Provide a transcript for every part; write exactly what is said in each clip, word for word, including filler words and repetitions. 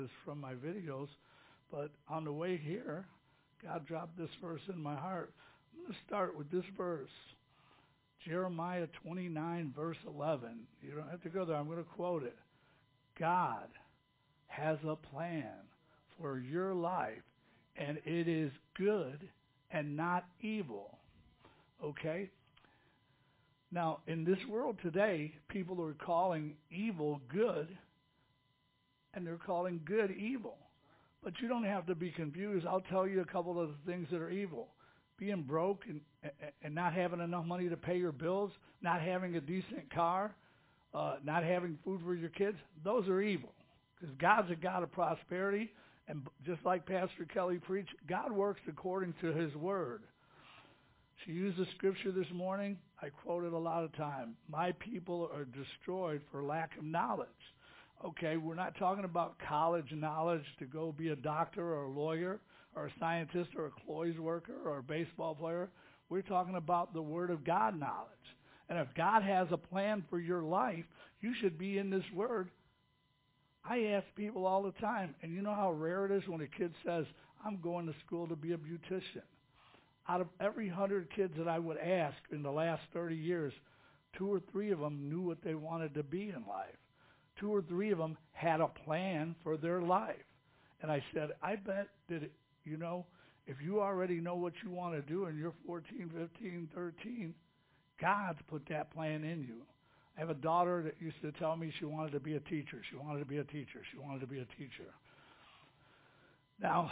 this from my videos, but on the way here, God dropped this verse in my heart. I'm going to start with this verse. Jeremiah twenty-nine, verse eleven. You don't have to go there. I'm going to quote it. God has a plan for your life, and it is good and not evil. Okay? Now, in this world today, people are calling evil good, and they're calling good evil. But you don't have to be confused. I'll tell you a couple of the things that are evil. Being broke and, and not having enough money to pay your bills, not having a decent car, uh, not having food for your kids, those are evil. Because God's a God of prosperity, and just like Pastor Kelly preached, God works according to his word. She used the scripture this morning. I quote it a lot of time. My people are destroyed for lack of knowledge. Okay, we're not talking about college knowledge to go be a doctor or a lawyer or a scientist or a clothes worker or a baseball player. We're talking about the Word of God knowledge. And if God has a plan for your life, you should be in this Word. I ask people all the time, and you know how rare it is when a kid says, I'm going to school to be a beautician. Out of every hundred kids that I would ask in the last thirty years, two or three of them knew what they wanted to be in life. Two or three of them had a plan for their life. And I said, I bet that, it, you know, if you already know what you want to do and you're fourteen, fifteen, thirteen, God's put that plan in you. I have a daughter that used to tell me she wanted to be a teacher. She wanted to be a teacher. She wanted to be a teacher. Now,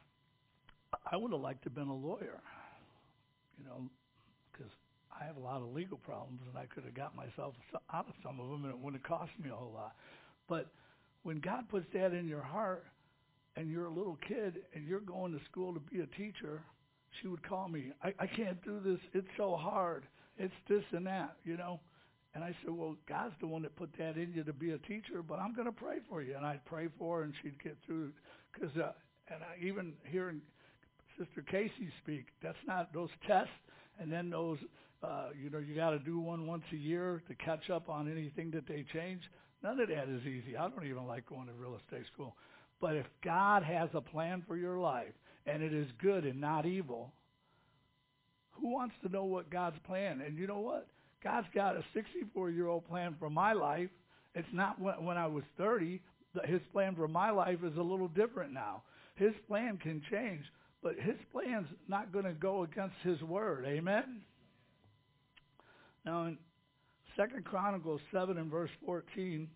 I would have liked to have been a lawyer, you know, because I have a lot of legal problems, and I could have got myself out of some of them, and it wouldn't have cost me a whole lot. But when God puts that in your heart, and you're a little kid, and you're going to school to be a teacher, she would call me, I, I can't do this. It's so hard. It's this and that, you know. And I said, well, God's the one that put that in you to be a teacher, but I'm going to pray for you. And I'd pray for her, and she'd get through. Because, uh, and I even hearing Sister Casey speak, that's not those tests, and then those, uh, you know, you got to do one once a year to catch up on anything that they change. None of that is easy. I don't even like going to real estate school. But if God has a plan for your life, and it is good and not evil, who wants to know what God's plan? And you know what? God's got a sixty-four-year-old plan for my life. It's not when, when I was thirty. His plan for my life is a little different now. His plan can change, but his plan's not going to go against his word. Amen? Now, in Second Chronicles seven and verse fourteen,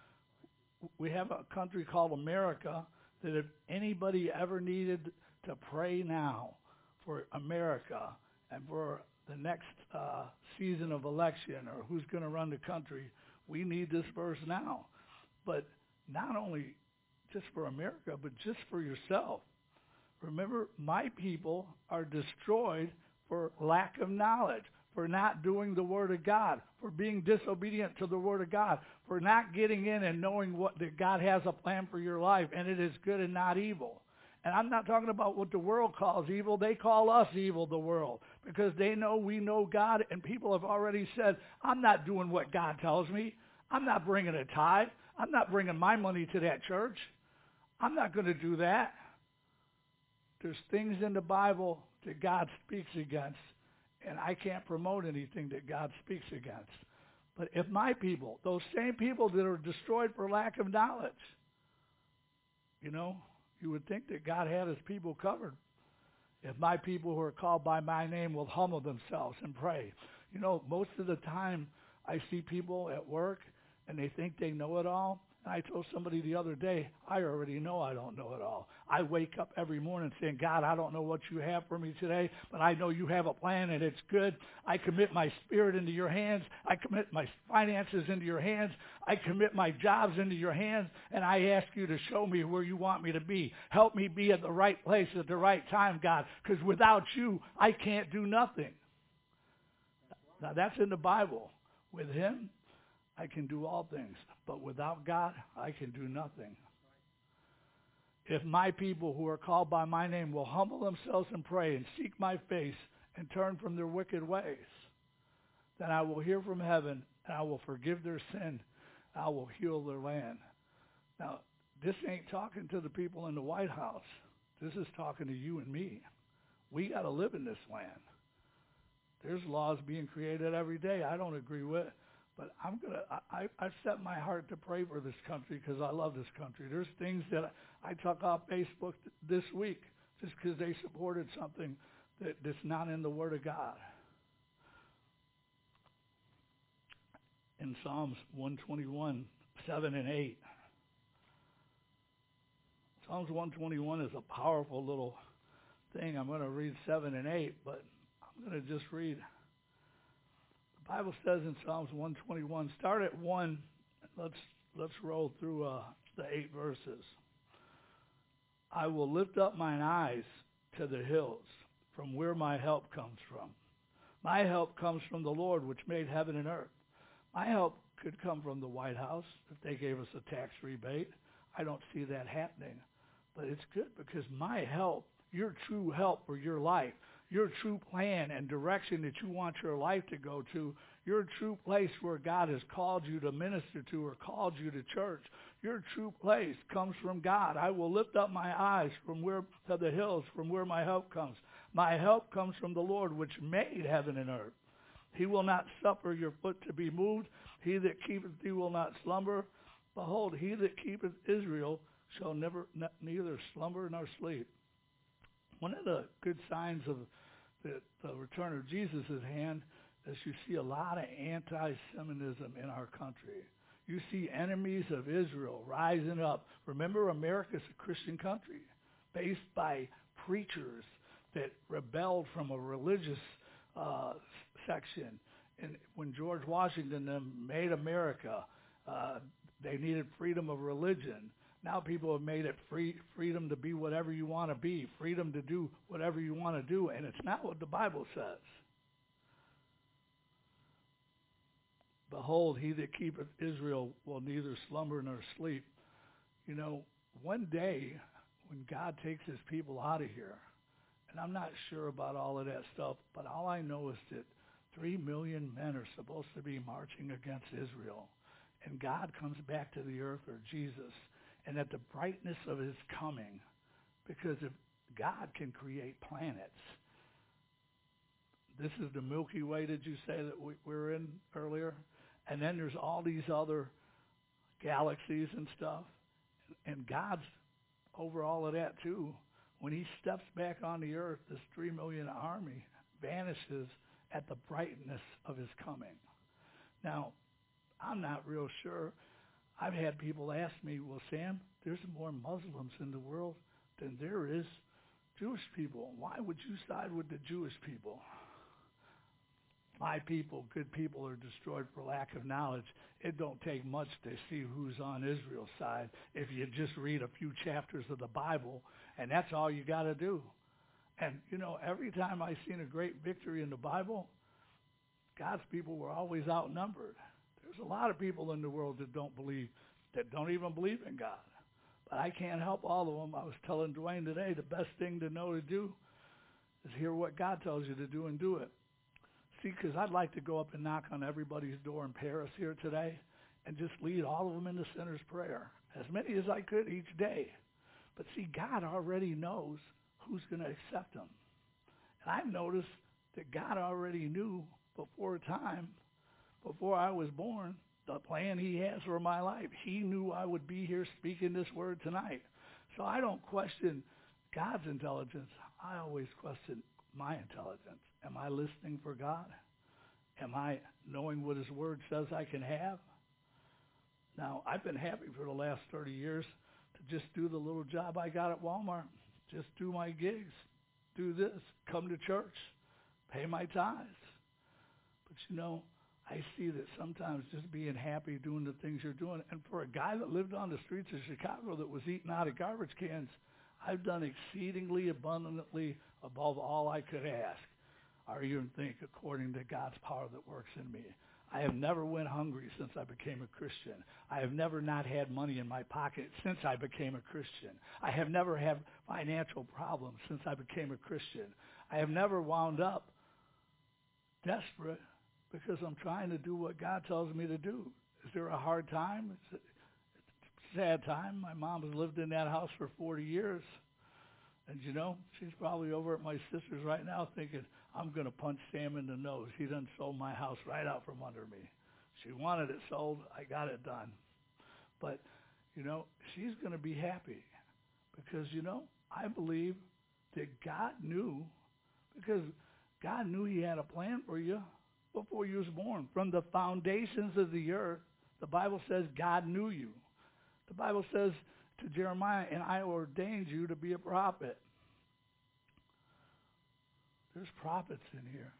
we have a country called America that if anybody ever needed to pray now for America and for the next uh, season of election or who's going to run the country, we need this verse now. But not only just for America, but just for yourself. Remember, my people are destroyed for lack of knowledge, for not doing the Word of God, for being disobedient to the Word of God, for not getting in and knowing what that God has a plan for your life, and it is good and not evil. And I'm not talking about what the world calls evil. They call us evil, the world, because they know we know God, and people have already said, I'm not doing what God tells me. I'm not bringing a tithe. I'm not bringing my money to that church. I'm not going to do that. There's things in the Bible that God speaks against, and I can't promote anything that God speaks against. But if my people, those same people that are destroyed for lack of knowledge, you know, you would think that God had his people covered. If my people who are called by my name will humble themselves and pray. You know, most of the time I see people at work and they think they know it all. And I told somebody the other day, I already know I don't know it all. I wake up every morning saying, God, I don't know what you have for me today, but I know you have a plan and it's good. I commit my spirit into your hands. I commit my finances into your hands. I commit my jobs into your hands, and I ask you to show me where you want me to be. Help me be at the right place at the right time, God, because without you, I can't do nothing. Now, that's in the Bible. With him, I can do all things, but without God, I can do nothing. If my people who are called by my name will humble themselves and pray and seek my face and turn from their wicked ways, then I will hear from heaven and I will forgive their sin. I will heal their land. Now, this ain't talking to the people in the White House. This is talking to you and me. We got to live in this land. There's laws being created every day I don't agree with, but I'm gonna. I, I've set my heart to pray for this country because I love this country. There's things that I took off Facebook this week just because they supported something that, that's not in the Word of God. In Psalms one twenty-one, seven and eight. Psalms one twenty-one is a powerful little thing. I'm going to read seven and eight, but I'm going to just read. The Bible says in Psalms one twenty-one, start at one. Let's let's roll through uh, the eight verses. I will lift up mine eyes to the hills, from where my help comes from. My help comes from the Lord, which made heaven and earth. My help could come from the White House if they gave us a tax rebate. I don't see that happening. But it's good because my help, your true help for your life, your true plan and direction that you want your life to go to, your true place where God has called you to minister to or called you to church, your true place comes from God. I will lift up my eyes from where to the hills, from where my help comes. My help comes from the Lord, which made heaven and earth. He will not suffer your foot to be moved. He that keepeth thee will not slumber. Behold, he that keepeth Israel shall never, neither slumber nor sleep. One of the good signs of the, the return of Jesus' hand is you see a lot of anti-Semitism in our country. You see enemies of Israel rising up. Remember, America's a Christian country based by preachers that rebelled from a religious uh, section. And when George Washington them made America, uh, they needed freedom of religion. Now people have made it free, freedom to be whatever you want to be, freedom to do whatever you want to do, and it's not what the Bible says. Behold, he that keepeth Israel will neither slumber nor sleep. You know, one day when God takes his people out of here, and I'm not sure about all of that stuff, but all I know is that three million men are supposed to be marching against Israel. And God comes back to the earth, or Jesus, and at the brightness of his coming, because if God can create planets, this is the Milky Way, did you say that we, we're in earlier? And then there's all these other galaxies and stuff. And God's over all of that too. When he steps back on the earth, this three million army vanishes at the brightness of his coming. Now, I'm not real sure. I've had people ask me, well, Sam, there's more Muslims in the world than there is Jewish people. Why would you side with the Jewish people? My people, good people, are destroyed for lack of knowledge. It don't take much to see who's on Israel's side if you just read a few chapters of the Bible, and that's all you got to do. And, you know, every time I've seen a great victory in the Bible, God's people were always outnumbered. There's a lot of people in the world that don't believe, that don't even believe in God. But I can't help all of them. I was telling Dwayne today, the best thing to know to do is hear what God tells you to do and do it. See, because I'd like to go up and knock on everybody's door in Paris here today and just lead all of them in the sinner's prayer, as many as I could each day. But see, God already knows who's going to accept them. And I've noticed that God already knew before time, before I was born, the plan he has for my life. He knew I would be here speaking this word tonight. So I don't question God's intelligence. I always question my intelligence. Am I listening for God? Am I knowing what his word says I can have? Now, I've been happy for the last thirty years to just do the little job I got at Walmart. Just do my gigs, do this, come to church, pay my tithes. But you know, I see that sometimes just being happy doing the things you're doing, and for a guy that lived on the streets of Chicago that was eating out of garbage cans, I've done exceedingly abundantly above all I could ask, or even think, according to God's power that works in me. I have never went hungry since I became a Christian. I have never not had money in my pocket since I became a Christian. I have never had financial problems since I became a Christian. I have never wound up desperate because I'm trying to do what God tells me to do. Is there a hard time? It's, sad time. My mom has lived in that house for forty years. And, you know, she's probably over at my sister's right now thinking, I'm going to punch Sam in the nose. He done sold my house right out from under me. She wanted it sold. I got it done. But, you know, she's going to be happy because, you know, I believe that God knew, because God knew he had a plan for you before you was born. From the foundations of the earth, the Bible says God knew you. The Bible says to Jeremiah, and I ordained you to be a prophet. There's prophets in here.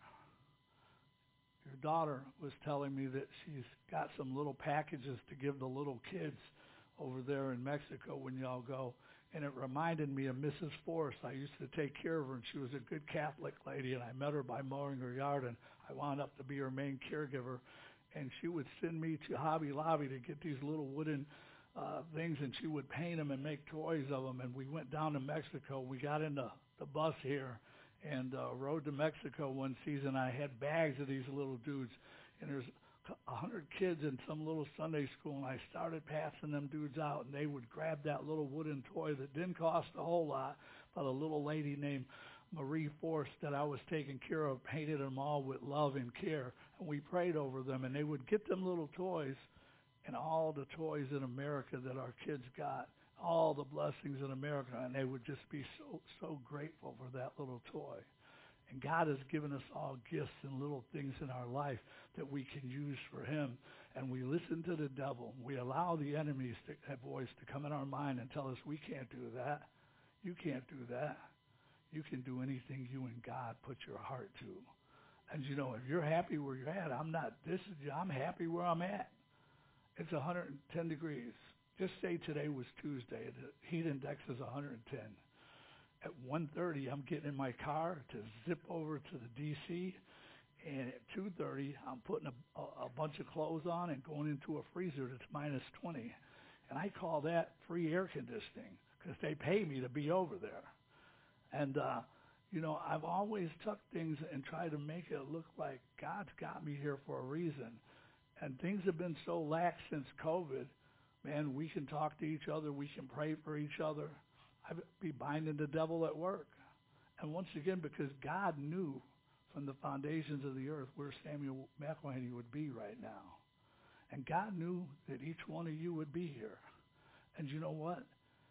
Your daughter was telling me that she's got some little packages to give the little kids over there in Mexico when y'all go. And it reminded me of Missus Forrest. I used to take care of her, and she was a good Catholic lady, and I met her by mowing her yard, and I wound up to be her main caregiver. And she would send me to Hobby Lobby to get these little wooden uh, things, and she would paint them and make toys of them. And we went down to Mexico. We got in the, the bus here and uh, rode to Mexico one season. I had bags of these little dudes, and there's a hundred kids in some little Sunday school, and I started passing them dudes out, and they would grab that little wooden toy that didn't cost a whole lot, but a little lady named Marie Force that I was taking care of painted them all with love and care, and we prayed over them, and they would get them little toys, and all the toys in America that our kids got, all the blessings in America, and they would just be so so grateful for that little toy. And God has given us all gifts and little things in our life that we can use for him. And we listen to the devil. We allow the enemy's voice to come in our mind and tell us we can't do that. You can't do that. You can do anything you and God put your heart to. And you know, if you're happy where you're at, I'm not. This is. I'm happy where I'm at. It's one hundred ten degrees. Just say today was Tuesday. The heat index is one hundred ten. At one thirty, I'm getting in my car to zip over to the D C, and at two thirty, I'm putting a, a, a bunch of clothes on and going into a freezer that's minus twenty. And I call that free air conditioning because they pay me to be over there. And, uh, you know, I've always tucked things and tried to make it look like God's got me here for a reason. And things have been so lax since COVID. Man, we can talk to each other. We can pray for each other. I'd be binding the devil at work. And once again, because God knew from the foundations of the earth where Samuel McElhaney would be right now. And God knew that each one of you would be here. And you know what?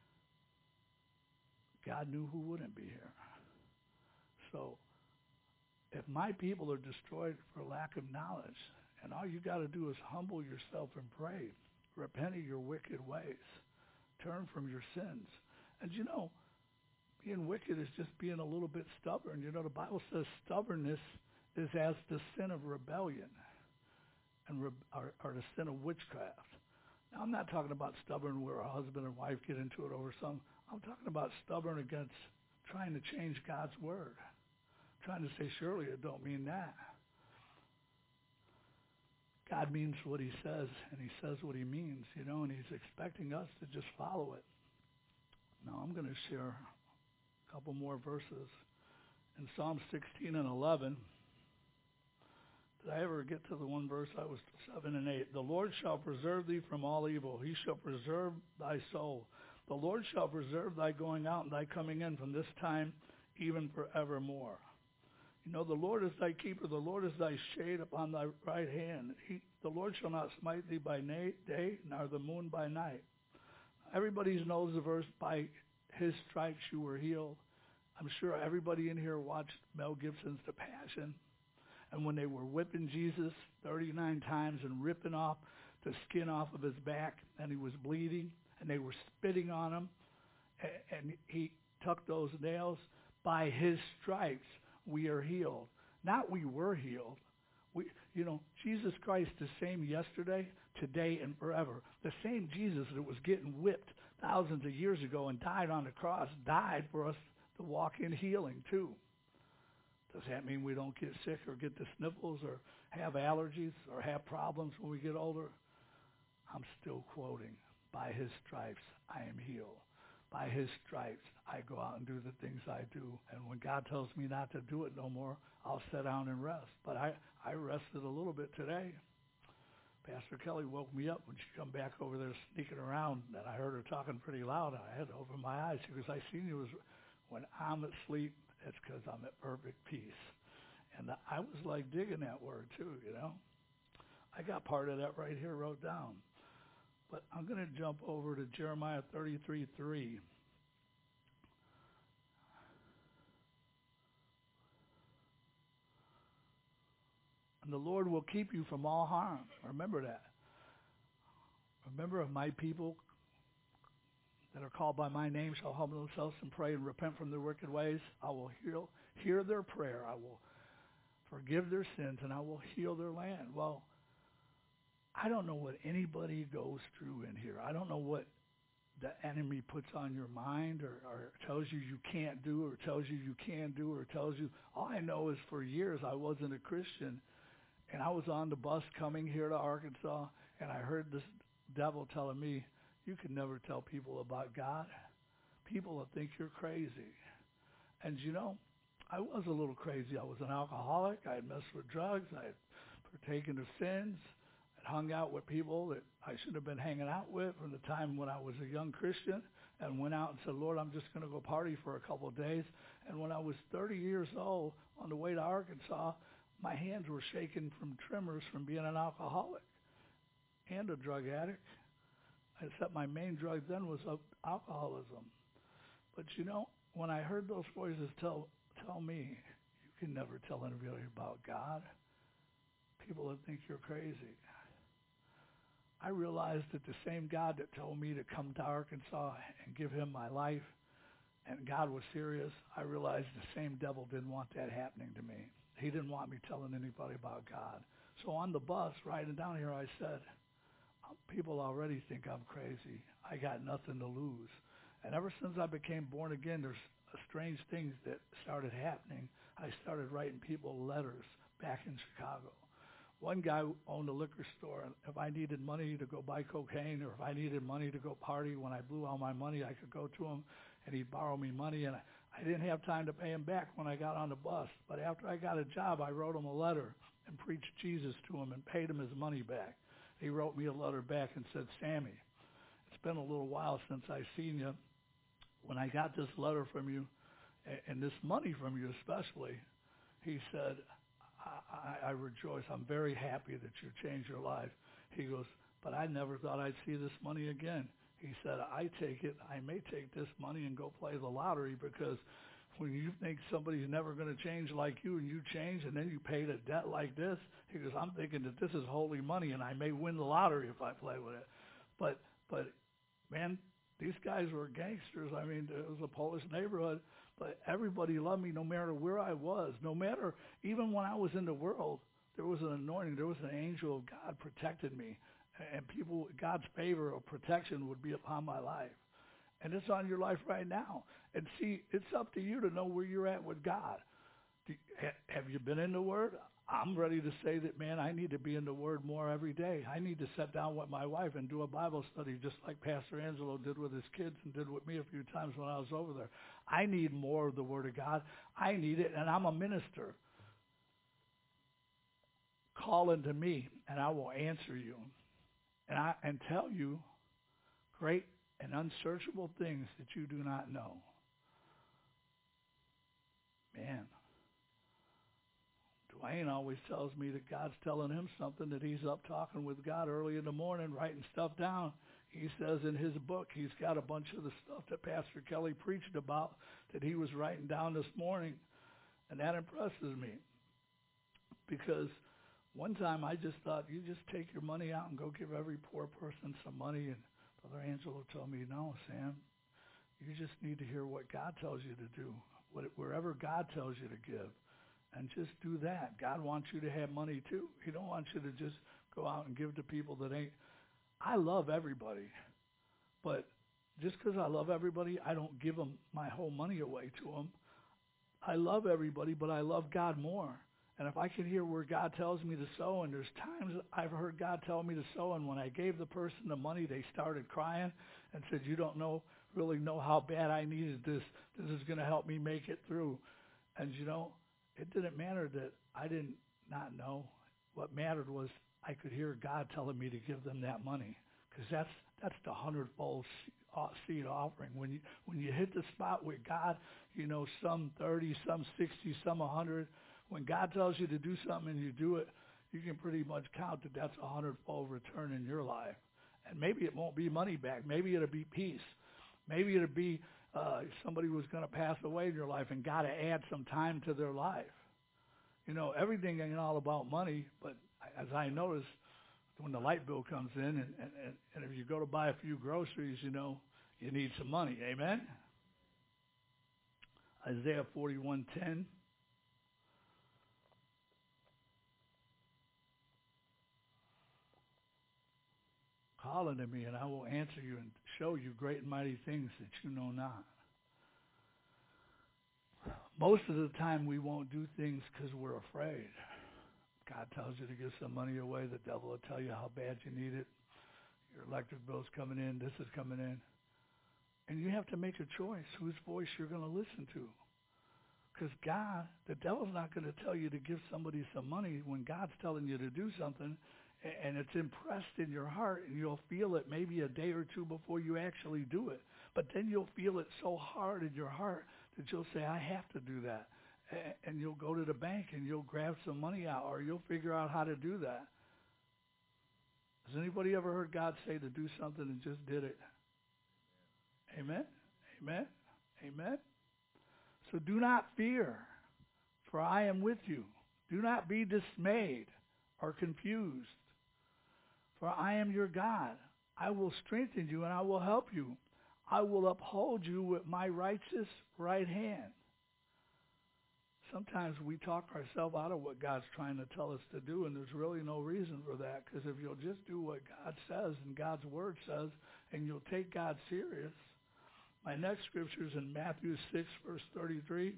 God knew who wouldn't be here. So if my people are destroyed for lack of knowledge, and all you got to do is humble yourself and pray, repent of your wicked ways, turn from your sins. And you know, being wicked is just being a little bit stubborn. You know, the Bible says stubbornness is as the sin of rebellion and re- or, or the sin of witchcraft. Now, I'm not talking about stubborn where a husband and wife get into it over something. I'm talking about stubborn against trying to change God's word, trying to say, surely it don't mean that. God means what he says, and he says what he means, you know, and he's expecting us to just follow it. Now I'm going to share a couple more verses. In Psalm sixteen and eleven, did I ever get to the one verse? I was seven and eight. The Lord shall preserve thee from all evil. He shall preserve thy soul. The Lord shall preserve thy going out and thy coming in from this time even forevermore. You know, the Lord is thy keeper. The Lord is thy shade upon thy right hand. He, the Lord shall not smite thee by day, nor the moon by night. Everybody knows the verse, by his stripes you were healed. I'm sure everybody in here watched Mel Gibson's The Passion. And when they were whipping Jesus thirty-nine times and ripping off the skin off of his back, and he was bleeding, and they were spitting on him, and he took those nails, by his stripes we are healed. Not we were healed. We, you know, Jesus Christ the same yesterday, today, and forever. The same Jesus that was getting whipped thousands of years ago and died on the cross, died for us to walk in healing too. Does that mean we don't get sick or get the sniffles or have allergies or have problems when we get older? I'm still quoting, by his stripes I am healed. By his stripes I go out and do the things I do. And when God tells me not to do it no more, I'll sit down and rest. But I, I rested a little bit today. Pastor Kelly woke me up when she come back over there sneaking around, and I heard her talking pretty loud. I had to open my eyes because I seen you was when I'm asleep, it's because I'm at perfect peace. And I was like digging that word too, you know. I got part of that right here wrote down. But I'm going to jump over to Jeremiah thirty-three three. And the Lord will keep you from all harm. Remember that. Remember, if my people that are called by my name shall humble themselves and pray and repent from their wicked ways, I will heal, hear their prayer. I will forgive their sins, and I will heal their land. Well, I don't know what anybody goes through in here. I don't know what the enemy puts on your mind or, or tells you you can't do or tells you you can do or tells you. All I know is for years I wasn't a Christian, and I was on the bus coming here to Arkansas, and I heard this devil telling me, you can never tell people about God. People will think you're crazy. And you know, I was a little crazy. I was an alcoholic. I had messed with drugs. I had partaken of sins. I hung out with people that I shouldn't have been hanging out with from the time when I was a young Christian, and went out and said, Lord, I'm just going to go party for a couple of days. And when I was thirty years old, on the way to Arkansas, my hands were shaking from tremors from being an alcoholic and a drug addict. Except my main drug then was alcoholism. But you know, when I heard those voices tell tell me, you can never tell anybody about God, people would think you're crazy. I realized that the same God that told me to come to Arkansas and give him my life, and God was serious, I realized the same devil didn't want that happening to me. He didn't want me telling anybody about God. So on the bus, riding down here, I said, people already think I'm crazy. I got nothing to lose. And ever since I became born again, there's strange things that started happening. I started writing people letters back in Chicago. One guy owned a liquor store, and if I needed money to go buy cocaine or if I needed money to go party, when I blew all my money, I could go to him, and he'd borrow me money, and I, I didn't have time to pay him back when I got on the bus. But after I got a job, I wrote him a letter and preached Jesus to him and paid him his money back. He wrote me a letter back and said, Sammy, it's been a little while since I've seen you. When I got this letter from you, and this money from you especially, he said, I, I, I rejoice. I'm very happy that you changed your life. He goes, but I never thought I'd see this money again. He said, I take it, I may take this money and go play the lottery, because when you think somebody's never going to change like you and you change and then you paid a debt like this, he goes, I'm thinking that this is holy money and I may win the lottery if I play with it. But, but man, these guys were gangsters. I mean, it was a Polish neighborhood, but everybody loved me no matter where I was. No matter, even when I was in the world, there was an anointing. There was an angel of God protected me. And people, God's favor or protection would be upon my life. And it's on your life right now. And see, it's up to you to know where you're at with God. Do, have you been in the Word? I'm ready to say that, man, I need to be in the Word more every day. I need to sit down with my wife and do a Bible study just like Pastor Angelo did with his kids and did with me a few times when I was over there. I need more of the Word of God. I need it, and I'm a minister. Call into me, and I will answer you. And I and tell you great and unsearchable things that you do not know. Man, Dwayne always tells me that God's telling him something, that he's up talking with God early in the morning, writing stuff down. He says in his book, he's got a bunch of the stuff that Pastor Kelly preached about that he was writing down this morning. And that impresses me, because one time I just thought, you just take your money out and go give every poor person some money. And Brother Angelo told me, no, Sam, you just need to hear what God tells you to do, what, wherever God tells you to give, and just do that. God wants you to have money too. He don't want you to just go out and give to people that ain't. I love everybody, but just because I love everybody, I don't give them my whole money away to them. I love everybody, but I love God more. And if I can hear where God tells me to sow, and there's times I've heard God tell me to sow, and when I gave the person the money, they started crying and said, you don't know, really know how bad I needed this. This is going to help me make it through. And, you know, it didn't matter that I didn't not know. What mattered was I could hear God telling me to give them that money, because that's that's the hundredfold seed offering. When you when you hit the spot with God, you know, some thirty, some sixty, some a hundred. When God tells you to do something and you do it, you can pretty much count that that's a hundredfold return in your life. And maybe it won't be money back. Maybe it'll be peace. Maybe it'll be uh, somebody was going to pass away in your life and got to add some time to their life. You know, everything ain't all about money, but as I notice, when the light bill comes in, and, and, and if you go to buy a few groceries, you know, you need some money. Amen? Isaiah forty-one ten. Call unto me, and I will answer you and show you great and mighty things that you know not. Most of the time, we won't do things because we're afraid. God tells you to give some money away. The devil will tell you how bad you need it. Your electric bill's coming in. This is coming in. And you have to make a choice whose voice you're going to listen to. Because God, the devil's not going to tell you to give somebody some money when God's telling you to do something, and it's impressed in your heart, and you'll feel it maybe a day or two before you actually do it. But then you'll feel it so hard in your heart that you'll say, I have to do that. And you'll go to the bank and you'll grab some money out, or you'll figure out how to do that. Has anybody ever heard God say to do something and just did it? Amen? Amen? Amen? So do not fear, for I am with you. Do not be dismayed or confused, for I am your God. I will strengthen you and I will help you. I will uphold you with my righteous right hand. Sometimes we talk ourselves out of what God's trying to tell us to do, and there's really no reason for that, because if you'll just do what God says and God's Word says, and you'll take God serious. My next scripture is in Matthew six, verse thirty-three.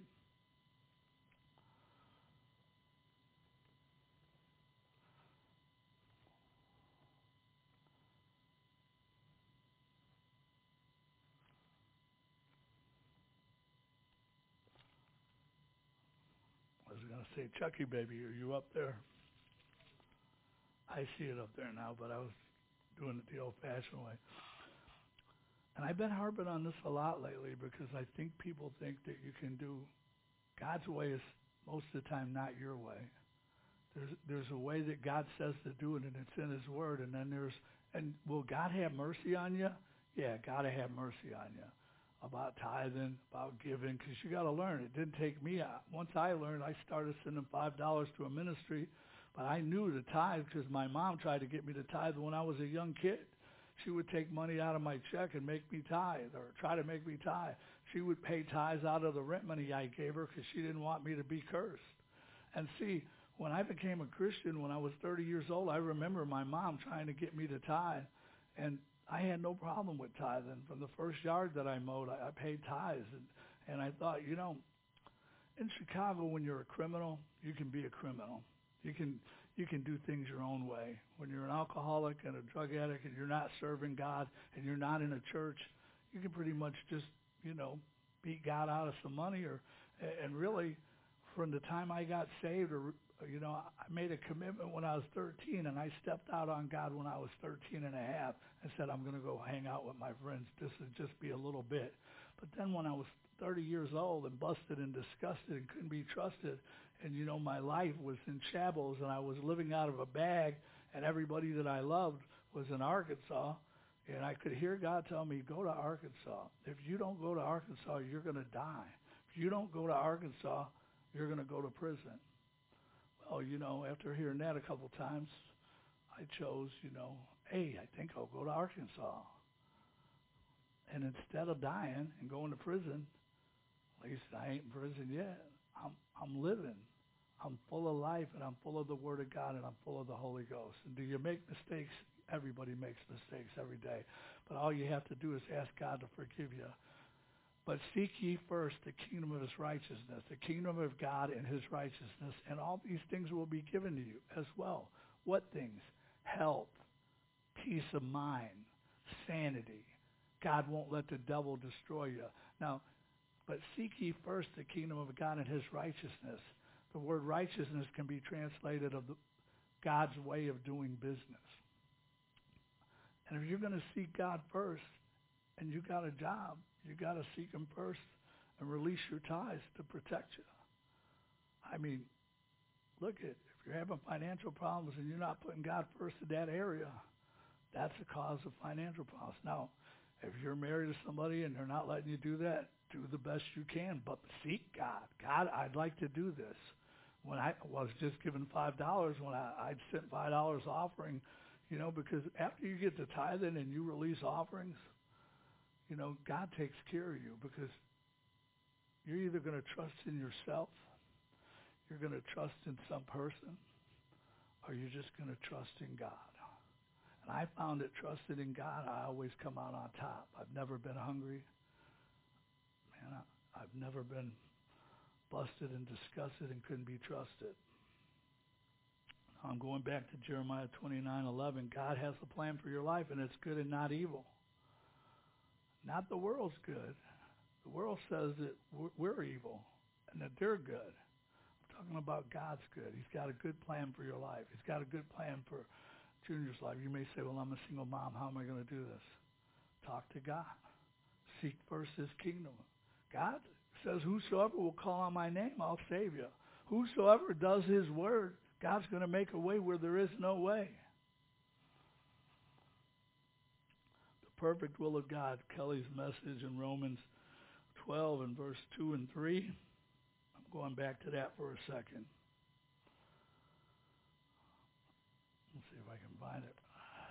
I was going to say, Chucky, baby, are you up there? I see it up there now, but I was doing it the old-fashioned way. And I've been harping on this a lot lately, because I think people think that you can do God's way is most of the time not your way. There's there's a way that God says to do it, and it's in His Word. And then there's, and will God have mercy on you? Yeah, God will have mercy on you. About tithing, about giving, because you got to learn. It didn't take me. Once I learned, I started sending five dollars to a ministry, but I knew to tithe because my mom tried to get me to tithe when I was a young kid. She would take money out of my check and make me tithe, or try to make me tithe. She would pay tithes out of the rent money I gave her because she didn't want me to be cursed. And see, when I became a Christian, when I was thirty years old, I remember my mom trying to get me to tithe, and I had no problem with tithing. From the first yard that I mowed, I, I paid tithes. And, and I thought, you know, in Chicago, when you're a criminal, you can be a criminal. You can you can do things your own way. When you're an alcoholic and a drug addict and you're not serving God and you're not in a church, you can pretty much just, you know, beat God out of some money. Or and really, from the time I got saved, or you know, I made a commitment when I was thirteen, and I stepped out on God when I was thirteen and a half and said, I'm going to go hang out with my friends. This would just be a little bit. But then when I was thirty years old and busted and disgusted and couldn't be trusted, and, you know, my life was in shambles, and I was living out of a bag, and everybody that I loved was in Arkansas, and I could hear God tell me, go to Arkansas. If you don't go to Arkansas, you're going to die. If you don't go to Arkansas, you're going to go to prison. Well, you know, after hearing that a couple times, I chose, you know, hey, I think I'll go to Arkansas. And instead of dying and going to prison, at least I ain't in prison yet. I'm I'm living. I'm full of life, and I'm full of the Word of God, and I'm full of the Holy Ghost. And do you make mistakes? Everybody makes mistakes every day. But all you have to do is ask God to forgive you. But seek ye first the kingdom of His righteousness, the kingdom of God and His righteousness, and all these things will be given to you as well. What things? Health, peace of mind, sanity. God won't let the devil destroy you. Now, but seek ye first the kingdom of God and His righteousness. The word righteousness can be translated of the, God's way of doing business. And if you're going to seek God first and you got a job, you got to seek him first and release your ties to protect you. I mean, look at, if you're having financial problems and you're not putting God first in that area, that's the cause of financial problems. Now, if you're married to somebody and they're not letting you do that, do the best you can, but seek God. God, I'd like to do this. When I was just given five dollars, when I, I'd sent five dollars offering, you know, because after you get to tithing and you release offerings, you know, God takes care of you, because you're either going to trust in yourself, you're going to trust in some person, or you're just going to trust in God. And I found that trusted in God, I always come out on top. I've never been hungry. Man, I, I've never been busted and disgusted and couldn't be trusted. I'm going back to Jeremiah twenty-nine eleven. God has a plan for your life, and it's good and not evil. Not the world's good. The world says that we're evil and that they're good. I'm talking about God's good. He's got a good plan for your life. He's got a good plan for Junior's life. You may say, well, I'm a single mom. How am I going to do this? Talk to God. Seek first his kingdom. God says, whosoever will call on my name, I'll save you. Whosoever does his word, God's going to make a way where there is no way. The perfect will of God, Kelly's message in Romans twelve and verse two and three. I'm going back to that for a second. Let's see if I can find it.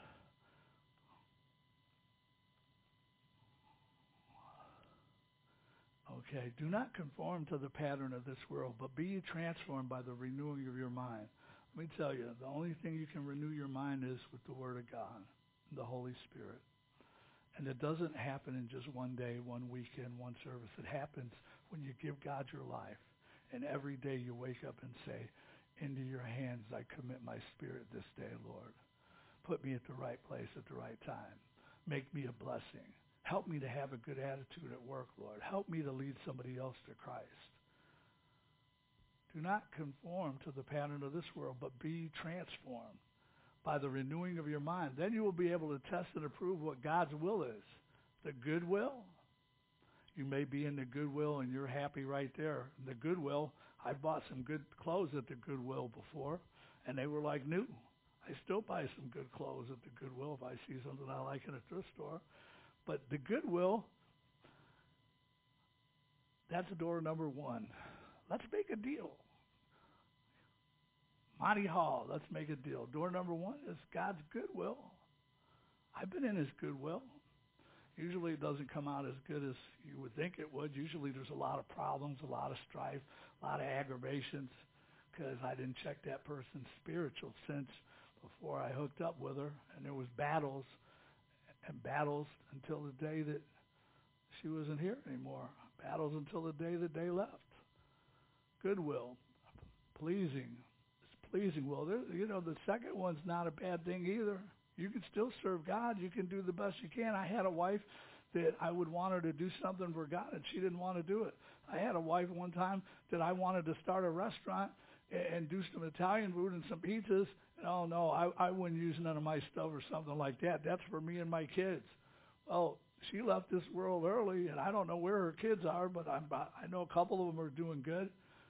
Okay, do not conform to the pattern of this world, but be ye transformed by the renewing of your mind. Let me tell you, the only thing you can renew your mind is with the Word of God, the Holy Spirit. And it doesn't happen in just one day, one weekend, one service. It happens when you give God your life. And every day you wake up and say, into your hands I commit my spirit this day, Lord. Put me at the right place at the right time. Make me a blessing. Help me to have a good attitude at work, Lord. Help me to lead somebody else to Christ. Do not conform to the pattern of this world, but be transformed by the renewing of your mind. Then you will be able to test and approve what God's will is. The good will. You may be in the Goodwill and you're happy right there. The Goodwill, I bought some good clothes at the Goodwill before, and they were like new. I still buy some good clothes at the Goodwill if I see something I like in a thrift store. But the Goodwill, that's door number one. Let's make a deal. Monty Hall, let's make a deal. Door number one is God's goodwill. I've been in his goodwill. Usually it doesn't come out as good as you would think it would. Usually there's a lot of problems, a lot of strife, a lot of aggravations, because I didn't check that person's spiritual sense before I hooked up with her. And there was battles and battles until the day that she wasn't here anymore. Battles until the day that they left. Goodwill, pleasing. It's pleasing will. There, you know, the second one's not a bad thing either. You can still serve God. You can do the best you can. I had a wife that I would want her to do something for God, and she didn't want to do it. I had a wife one time that I wanted to start a restaurant and, and do some Italian food and some pizzas. And, oh, no, I, I wouldn't use none of my stuff or something like that. That's for me and my kids. Well, she left this world early, and I don't know where her kids are, but I'm, I know a couple of them are doing good.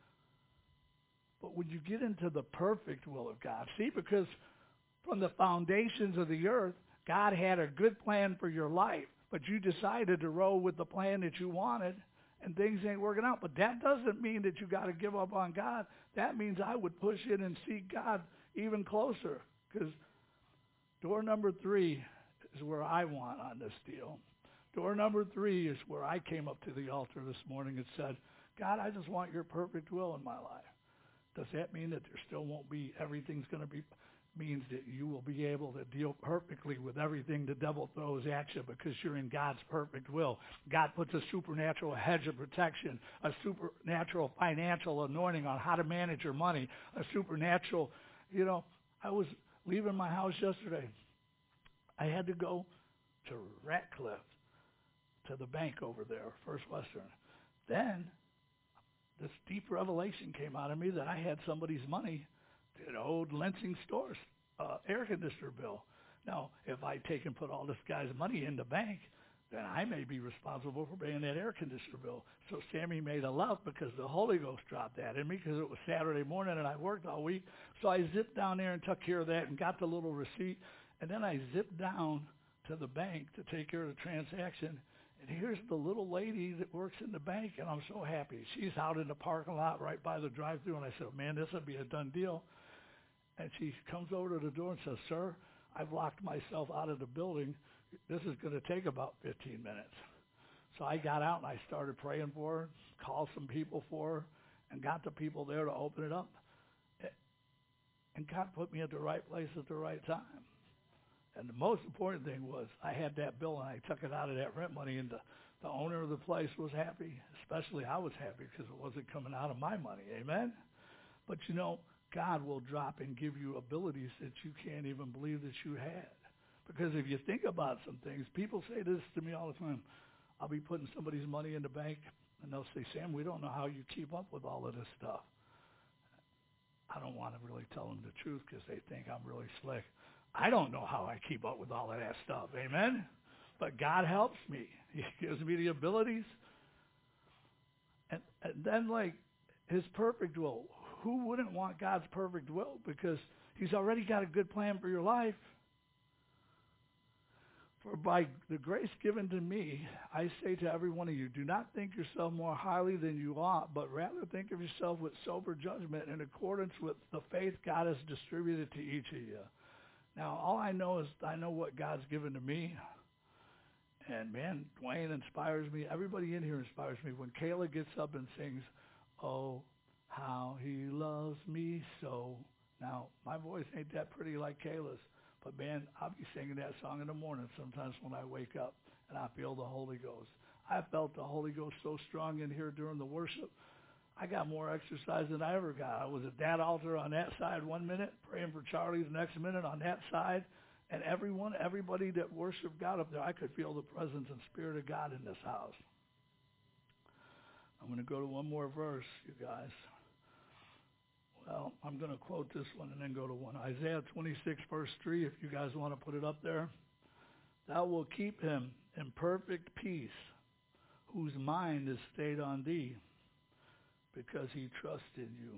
But when you get into the perfect will of God, see, because from the foundations of the earth, God had a good plan for your life, but you decided to roll with the plan that you wanted, and things ain't working out. But that doesn't mean that you got to give up on God. That means I would push in and seek God even closer, because door number three is where I want on this deal. Door number three is where I came up to the altar this morning and said, God, I just want your perfect will in my life. Does that mean that there still won't be, everything's going to be, means that you will be able to deal perfectly with everything the devil throws at you because you're in God's perfect will. God puts a supernatural hedge of protection, a supernatural financial anointing on how to manage your money, a supernatural, you know, I was leaving my house yesterday. I had to go to Ratcliffe, to the bank over there, First Western. Then this deep revelation came out of me that I had somebody's money an old Lansing stores uh, air conditioner bill. Now, if I take and put all this guy's money in the bank, then I may be responsible for paying that air conditioner bill. So Sammy made a love because the Holy Ghost dropped that in me because it was Saturday morning and I worked all week. So I zipped down there and took care of that and got the little receipt. And then I zipped down to the bank to take care of the transaction. And here's the little lady that works in the bank, and I'm so happy. She's out in the parking lot right by the drive-thru, and I said, man, this would be a done deal. And she comes over to the door and says, sir, I've locked myself out of the building. This is going to take about fifteen minutes. So I got out and I started praying for her, called some people for her, and got the people there to open it up. And God put me at the right place at the right time. And the most important thing was I had that bill and I took it out of that rent money, and the, the owner of the place was happy. Especially I was happy because it wasn't coming out of my money. Amen? But you know, God will drop and give you abilities that you can't even believe that you had. Because if you think about some things, people say this to me all the time. I'll be putting somebody's money in the bank, and they'll say, Sam, we don't know how you keep up with all of this stuff. I don't want to really tell them the truth because they think I'm really slick. I don't know how I keep up with all of that stuff. Amen? But God helps me. He gives me the abilities. And, and then, like, his perfect will. Who wouldn't want God's perfect will? Because he's already got a good plan for your life. For by the grace given to me, I say to every one of you, do not think yourself more highly than you ought, but rather think of yourself with sober judgment in accordance with the faith God has distributed to each of you. Now, all I know is I know what God's given to me. And, man, Dwayne inspires me. Everybody in here inspires me. When Kayla gets up and sings, oh, how he loves me so. Now, my voice ain't that pretty like Kayla's. But, man, I'll be singing that song in the morning sometimes when I wake up and I feel the Holy Ghost. I felt the Holy Ghost so strong in here during the worship. I got more exercise than I ever got. I was at that altar on that side one minute, praying for Charlie the next minute on that side. And everyone, everybody that worshiped God up there, I could feel the presence and Spirit of God in this house. I'm going to go to one more verse, you guys. Well, I'm going to quote this one and then go to one. Isaiah twenty-six, verse three, if you guys want to put it up there. Thou wilt keep him in perfect peace, whose mind is stayed on thee, because he trusts in you.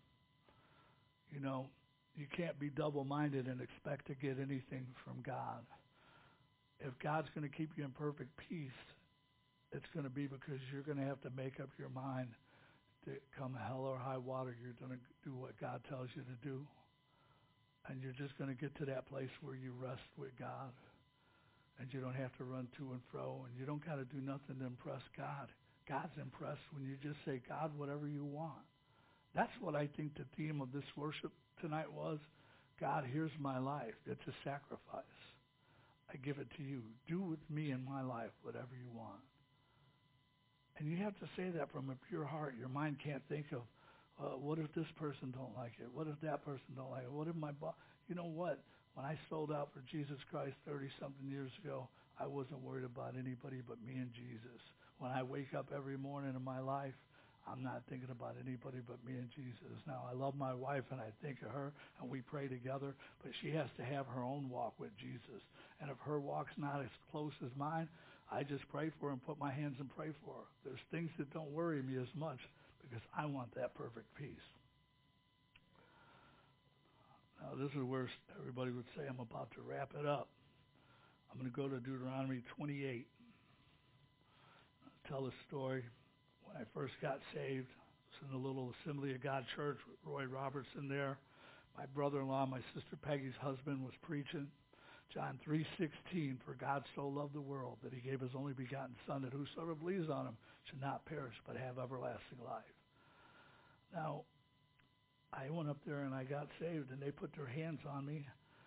You know, you can't be double-minded and expect to get anything from God. If God's going to keep you in perfect peace, it's going to be because you're going to have to make up your mind to come hell or high water, you're going to do what God tells you to do. And you're just going to get to that place where you rest with God. And you don't have to run to and fro. And you don't got to do nothing to impress God. God's impressed when you just say, God, whatever you want. That's what I think the theme of this worship tonight was. God, here's my life. It's a sacrifice. I give it to you. Do with me in my life whatever you want. And you have to say that from a pure heart. Your mind can't think of, uh, what if this person don't like it? What if that person don't like it? What if my boss? You know what? When I sold out for Jesus Christ thirty-something years ago, I wasn't worried about anybody but me and Jesus. When I wake up every morning in my life, I'm not thinking about anybody but me and Jesus. Now, I love my wife, and I think of her, and we pray together, but she has to have her own walk with Jesus. And if her walk's not as close as mine, I just pray for her and put my hands and pray for her. There's things that don't worry me as much because I want that perfect peace. Now, this is where everybody would say I'm about to wrap it up. I'm going to go to Deuteronomy twenty-eight. I'll tell the story. When I first got saved, I was in a little Assembly of God church with Roy Robertson there. My brother-in-law, my sister Peggy's husband, was preaching. John three sixteen, for God so loved the world that he gave his only begotten Son, that whosoever believes on him should not perish but have everlasting life. Now, I went up there and I got saved, and they put their hands on me.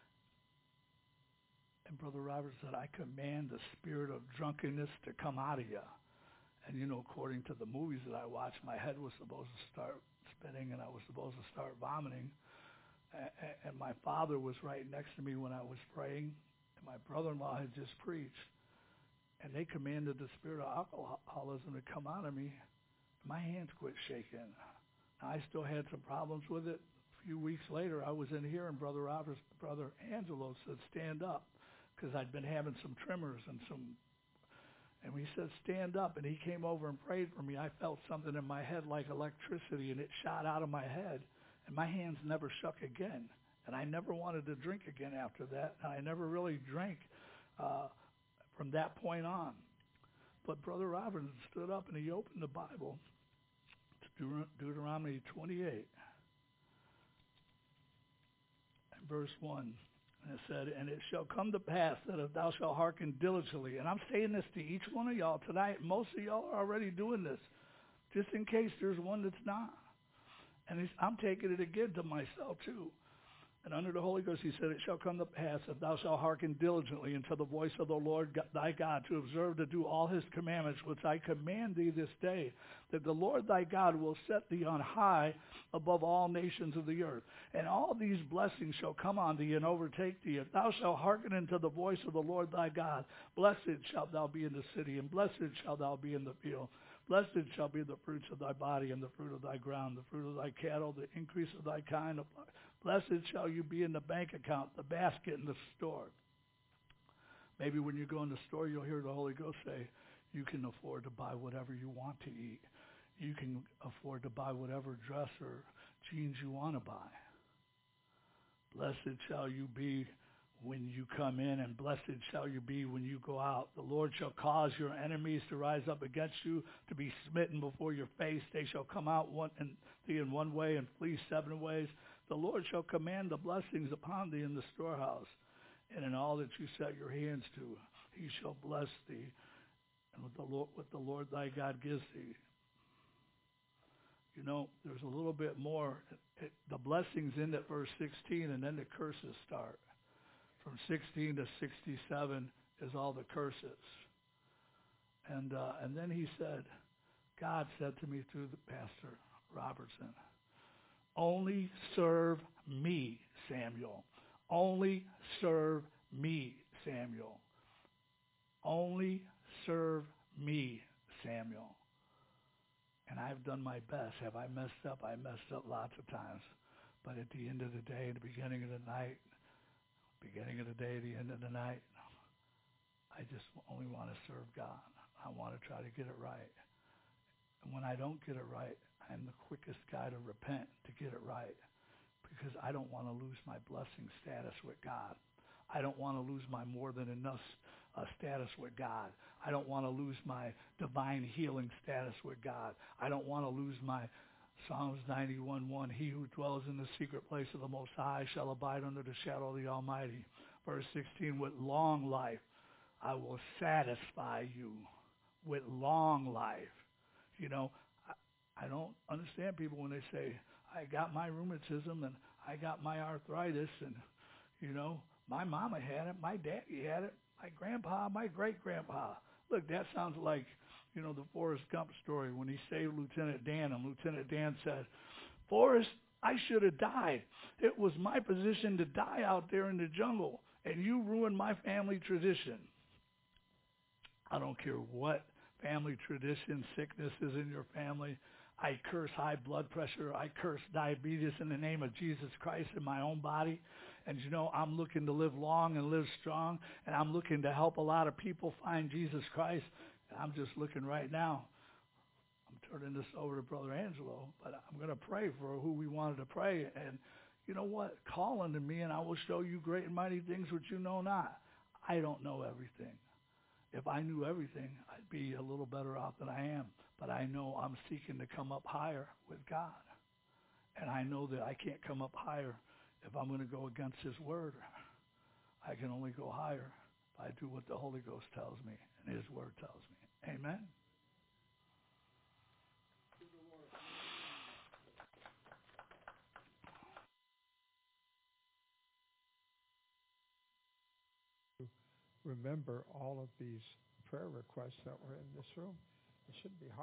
And Brother Robert said, I command the spirit of drunkenness to come out of you. And, you know, according to the movies that I watched, my head was supposed to start spinning and I was supposed to start vomiting. And my father was right next to me when I was praying, and my brother-in-law had just preached, and they commanded the spirit of alcoholism to come out of me. My hands quit shaking. Now, I still had some problems with it. A A few weeks later, I was in here, and Brother Roberts, Brother Angelo said, stand up, because I'd been having some tremors and some, and he said, stand up, and he came over and prayed for me. I felt something in my head like electricity, and it shot out of my head, and my hands never shook again, and I never wanted to drink again after that, and I never really drank uh, from that point on. But Brother Roberts stood up, and he opened the Bible to Deut- Deuteronomy twenty-eight. Verse one, and it said, and it shall come to pass that if thou shalt hearken diligently, and I'm saying this to each one of y'all tonight, most of y'all are already doing this, just in case there's one that's not. And it's, I'm taking it again to myself too. And under the Holy Ghost, he said, it shall come to pass, if thou shalt hearken diligently unto the voice of the Lord thy God, to observe to do all his commandments, which I command thee this day, that the Lord thy God will set thee on high above all nations of the earth. And all these blessings shall come on thee and overtake thee, if thou shalt hearken unto the voice of the Lord thy God. Blessed shalt thou be in the city, and blessed shalt thou be in the field. Blessed shall be the fruits of thy body, and the fruit of thy ground, the fruit of thy cattle, the increase of thy kind. Blessed shall you be in the bank account, the basket, and the store. Maybe when you go in the store, you'll hear the Holy Ghost say, you can afford to buy whatever you want to eat. You can afford to buy whatever dress or jeans you want to buy. Blessed shall you be when you come in, and blessed shall you be when you go out. The Lord shall cause your enemies to rise up against you, to be smitten before your face. They shall come out one and thee in one way, and flee seven ways. The Lord shall command the blessings upon thee in the storehouse, and in all that you set your hands to, he shall bless thee, and with the Lord, what the Lord thy God gives thee. You know, there's a little bit more. It, the blessings end at verse sixteen, and then the curses start. From sixteen to sixty-seven is all the curses. And uh, and then he said, God said to me through the Pastor Robertson, only serve me, Samuel. Only serve me, Samuel. Only serve me, Samuel. And I've done my best. Have I messed up? I messed up lots of times. But at the end of the day, at the beginning of the night, beginning of the day, the end of the night, I just only want to serve God. I want to try to get it right. And when I don't get it right, I'm the quickest guy to repent to get it right, because I don't want to lose my blessing status with God. I don't want to lose my more than enough uh, status with God. I don't want to lose my divine healing status with God. I don't want to lose my Psalms ninety-one one, he who dwells in the secret place of the Most High shall abide under the shadow of the Almighty. Verse sixteen, with long life I will satisfy you. With long life. You know, I, I don't understand people when they say, I got my rheumatism and I got my arthritis, and, you know, my mama had it, my daddy had it, my grandpa, my great-grandpa. Look, that sounds like, you know, the Forrest Gump story when he saved Lieutenant Dan, and Lieutenant Dan said, Forrest, I should have died. It was my position to die out there in the jungle, and you ruined my family tradition. I don't care what family tradition, sickness is in your family. I curse high blood pressure. I curse diabetes in the name of Jesus Christ in my own body. And, you know, I'm looking to live long and live strong, and I'm looking to help a lot of people find Jesus Christ. I'm just looking right now. I'm turning this over to Brother Angelo, but I'm going to pray for who we wanted to pray. And you know what? Call unto me, and I will show you great and mighty things which you know not. I don't know everything. If I knew everything, I'd be a little better off than I am. But I know I'm seeking to come up higher with God. And I know that I can't come up higher if I'm going to go against his word. I can only go higher if I do what the Holy Ghost tells me and his word tells me. Amen? Remember all of these prayer requests that were in this room. It shouldn't be hard.